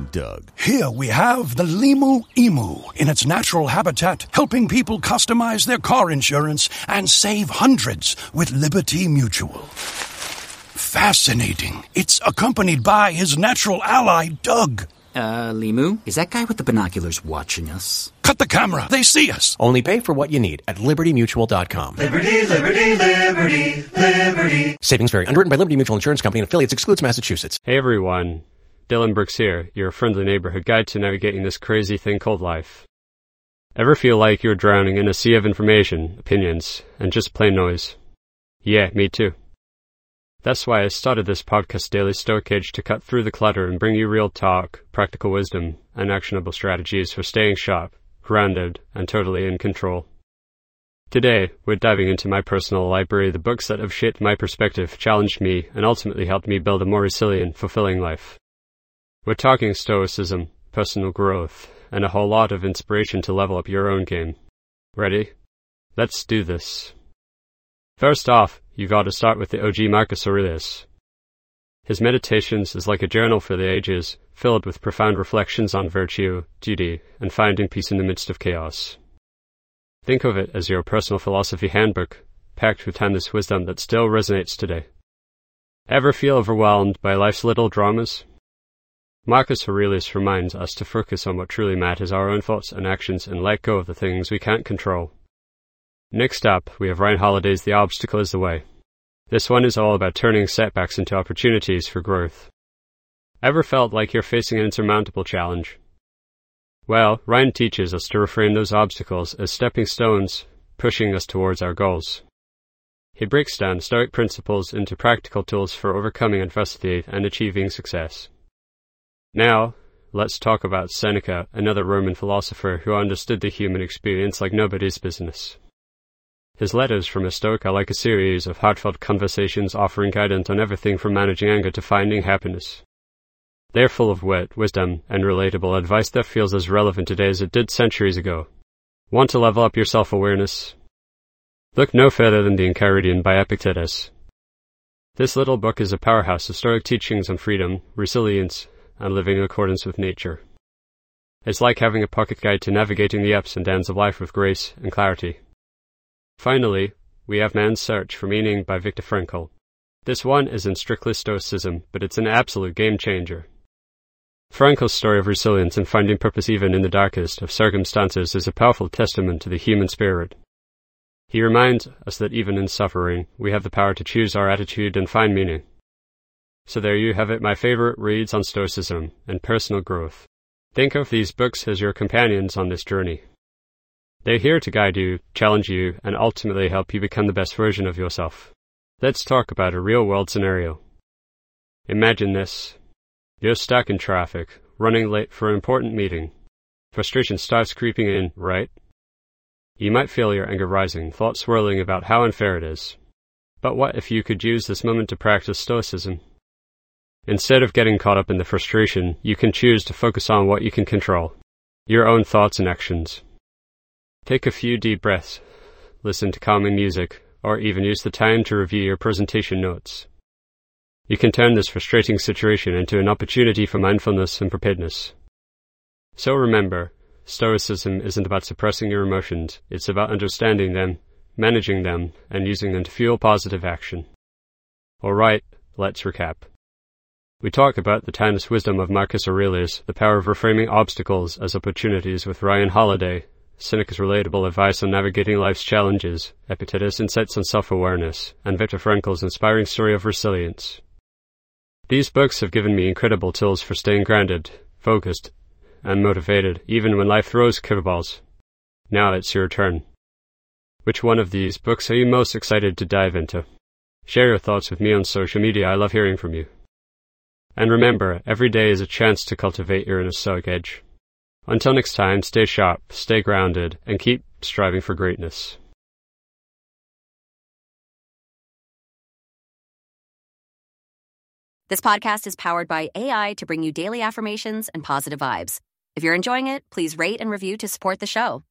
Doug. Here we have the Limu Emu in its natural habitat, helping people customize their car insurance and save hundreds with Liberty Mutual. Fascinating. It's accompanied by his natural ally, Doug. Limu, is that guy with the binoculars watching us? Cut the camera. They see us. Only pay for what you need at LibertyMutual.com. Liberty, liberty, liberty, liberty. Savings vary. Underwritten by Liberty Mutual Insurance Company and affiliates. Excludes Massachusetts. Hey everyone. Dylan Brooks here, your friendly neighborhood guide to navigating this crazy thing called life. Ever feel like you're drowning in a sea of information, opinions, and just plain noise? Yeah, me too. That's why I started this podcast Daily Stowcage to cut through the clutter and bring you real talk, practical wisdom, and actionable strategies for staying sharp, grounded, and totally in control. Today, we're diving into my personal library, the books that have shaped my perspective, challenged me, and ultimately helped me build a more resilient, fulfilling life. We're talking stoicism, personal growth, and a whole lot of inspiration to level up your own game. Ready? Let's do this. First off, you gotta start with the OG Marcus Aurelius. His Meditations is like a journal for the ages, filled with profound reflections on virtue, duty, and finding peace in the midst of chaos. Think of it as your personal philosophy handbook, packed with timeless wisdom that still resonates today. Ever feel overwhelmed by life's little dramas? Marcus Aurelius reminds us to focus on what truly matters, our own thoughts and actions, and let go of the things we can't control. Next up, we have Ryan Holiday's The Obstacle is the Way. This one is all about turning setbacks into opportunities for growth. Ever felt like you're facing an insurmountable challenge? Well, Ryan teaches us to reframe those obstacles as stepping stones, pushing us towards our goals. He breaks down Stoic principles into practical tools for overcoming adversity and achieving success. Now, let's talk about Seneca, another Roman philosopher who understood the human experience like nobody's business. His letters from a Stoic are like a series of heartfelt conversations offering guidance on everything from managing anger to finding happiness. They're full of wit, wisdom, and relatable advice that feels as relevant today as it did centuries ago. Want to level up your self-awareness? Look no further than the Enchiridion by Epictetus. This little book is a powerhouse of Stoic teachings on freedom, resilience, and living in accordance with nature. It's like having a pocket guide to navigating the ups and downs of life with grace and clarity. Finally, we have Man's Search for Meaning by Viktor Frankl. This one isn't strictly Stoicism, but it's an absolute game changer. Frankl's story of resilience and finding purpose even in the darkest of circumstances is a powerful testament to the human spirit. He reminds us that even in suffering, we have the power to choose our attitude and find meaning. So there you have it, my favorite reads on Stoicism and personal growth. Think of these books as your companions on this journey. They're here to guide you, challenge you, and ultimately help you become the best version of yourself. Let's talk about a real-world scenario. Imagine this. You're stuck in traffic, running late for an important meeting. Frustration starts creeping in, right? You might feel your anger rising, thoughts swirling about how unfair it is. But what if you could use this moment to practice Stoicism? Instead of getting caught up in the frustration, you can choose to focus on what you can control, your own thoughts and actions. Take a few deep breaths, listen to calming music, or even use the time to review your presentation notes. You can turn this frustrating situation into an opportunity for mindfulness and preparedness. So remember, Stoicism isn't about suppressing your emotions, it's about understanding them, managing them, and using them to fuel positive action. Alright, let's recap. We talked about the timeless wisdom of Marcus Aurelius, the power of reframing obstacles as opportunities with Ryan Holiday, Seneca's relatable advice on navigating life's challenges, Epictetus' insights on self-awareness, and Viktor Frankl's inspiring story of resilience. These books have given me incredible tools for staying grounded, focused, and motivated, even when life throws curveballs. Now it's your turn. Which one of these books are you most excited to dive into? Share your thoughts with me on social media. I love hearing from you. And remember, every day is a chance to cultivate your inner stoic edge. Until next time, stay sharp, stay grounded, and keep striving for greatness. This podcast is powered by AI to bring you daily affirmations and positive vibes. If you're enjoying it, please rate and review to support the show.